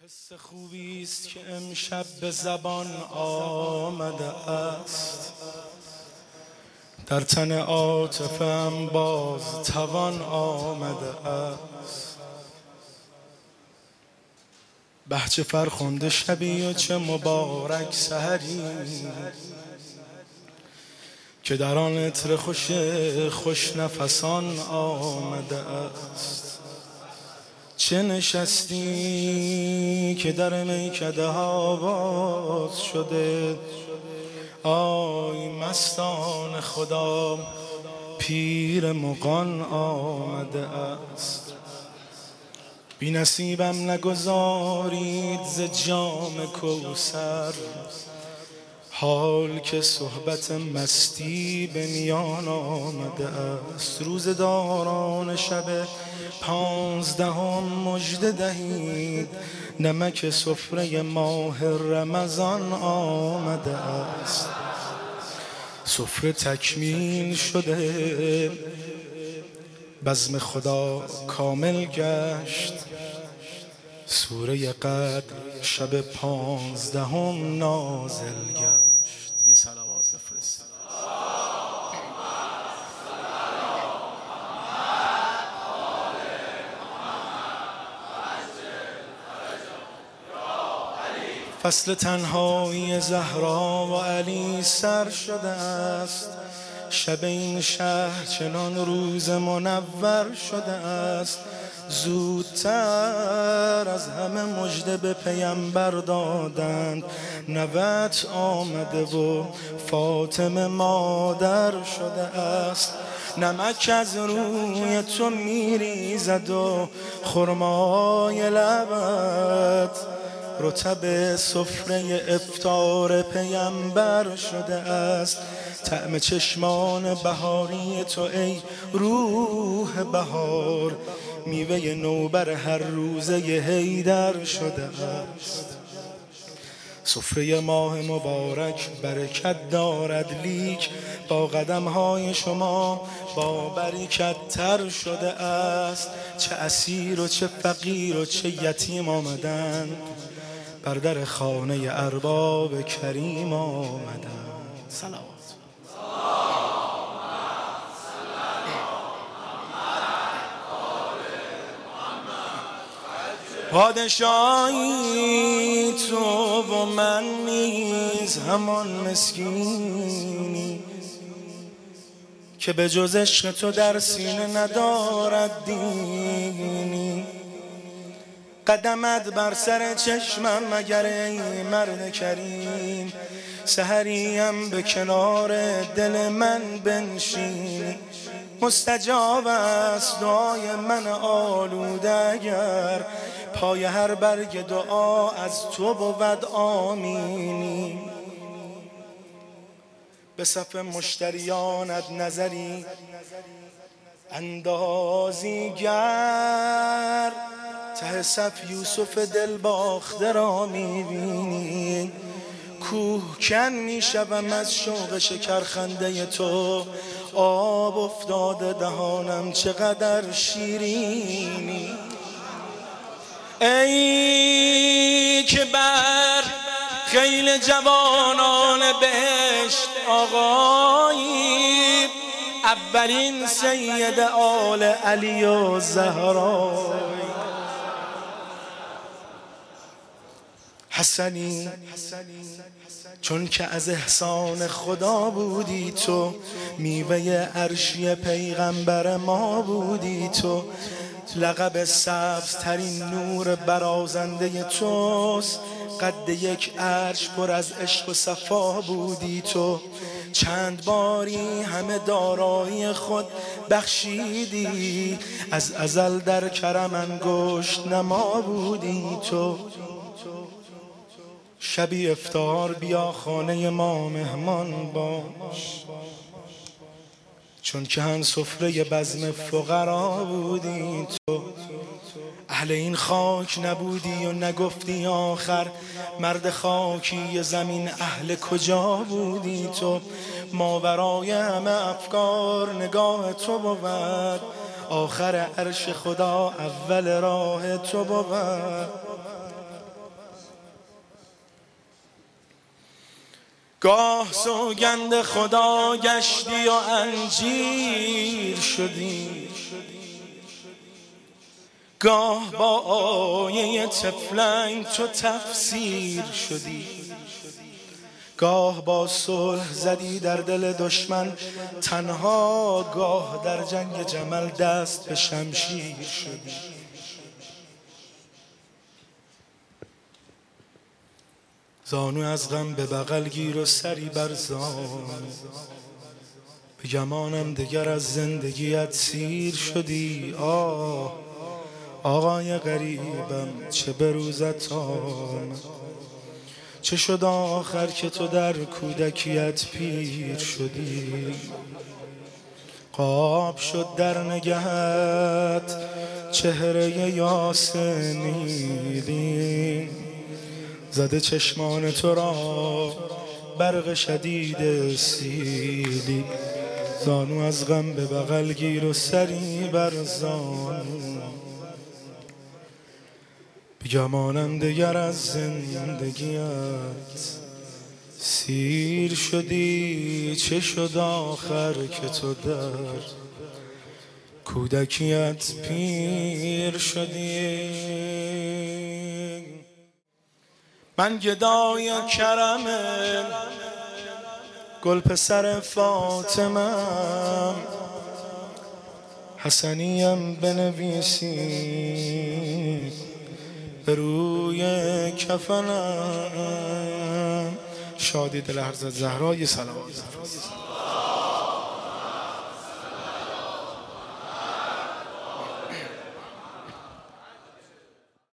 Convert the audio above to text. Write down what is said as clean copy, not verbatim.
حس خوبی است که امشب به زبان آمده است، در تن عاطفه‌ام باز توان آمده است. به چه فرخنده شبی و چه مبارک سحری که در آن عطر خوش نفسان آمده است. چه نشستی که در میکده ها باز شده، آی مستان خدا پیر مغان آمده است. بی نصیبم نگذارید ز جام کوثر، حال که صحبت مستی به میان آمده است. روزداران شب 15 مژده دهید، نمک سفره ماه رمضان آمده است. سفره تکمیل شده، بزم خدا کامل گشت، سوره قدر شب 15 نازل گشت. یه صلوات بفرست. فصل تنهایی زهرا و علی سر شده است، شب این شهر چنان روز منور شده است. زودتر از همه مژده به پیمبر دادند، نوت آمده و فاطمه مادر شده است. نمک از روی تو میریزد و خرمای لبت رطب سفره افطار پیمبر شده است. طعم چشمان بهاری تو ای روح بهار، میوه نوبر هر روزه حیدر شده است. سفره ماه مبارک برکت دارد، لیک با قدم‌های شما با برکت تر شده است. چه اسیر و چه فقیر و چه یتیم آمدند، بر در خانه ارباب کریم آمدند. صلوات. پادشاهی تو و من نیز همان مسکینی که به جز عشق تو در سینه ندارد دینی. قدمت بر سر چشمم مگر ای مرد کریم، سحریم به کنار دل من بنشینی. مستجاب است دعای من آلوده اگر پای هر برگ دعا از تو بود آمینی. به صف مشتریانت نظری اندازی گر، ته صف یوسف دل باخته را میبینی. کوهکن میشوم از شوق شکرخنده تو، آب افتاده دهانم چقدر شیرینی. ای که بر خیل جوانان بهشت آقایی، اولین سید آل علی و زهرا. حسنی چون که از احسان خدا بودی تو، میوه عرشی پیغمبر ما بودی تو. لقب سبز ترین نور برازنده توست، قد یک عرش پر از عشق و صفا بودی تو. چند باری همه دارایی خود بخشیدی، از ازل در کرم انگشت نما بودی تو. شبی افطار بیا خانه ما مهمان باش، چون که هم سفره بزم فقرا بودی تو. اهل این خاک نبودی و نگفتی آخر، مرد خاکی زمین اهل کجا بودی تو. ماورای همه افکار نگاه تو بود، آخر عرش خدا اول راه تو بود. گاه سوگند خدا گشتی و انجیر شدی، گاه با آیه طفلنگ تو تفسیر شدی، گاه با صلح زدی در دل دشمن تنها، گاه در جنگ جمل دست به شمشیر شدی. زانو از غم به بغل گیر و سری بر زانو، به گمانم دگر از زندگیت سیر شدی. آقای غریبم چه بروزت آمد، چه شد آخر که تو در کودکیت پیر شدی. قاب شد در نگهت چهره یاسمینی، زده چشمان تو را برق شدید سیلی. زانو از غم به بغل گیر و سری بر زانو، بگمانم دگر از زندگیت سیر شدی. چه شد آخر که تو در کودکیت پیر شدی. من گدای کرم گل پسر فاطمه‌ام، حسنیم بنویسی به روی کفنم. شادی دل حضرت زهرا، سلام.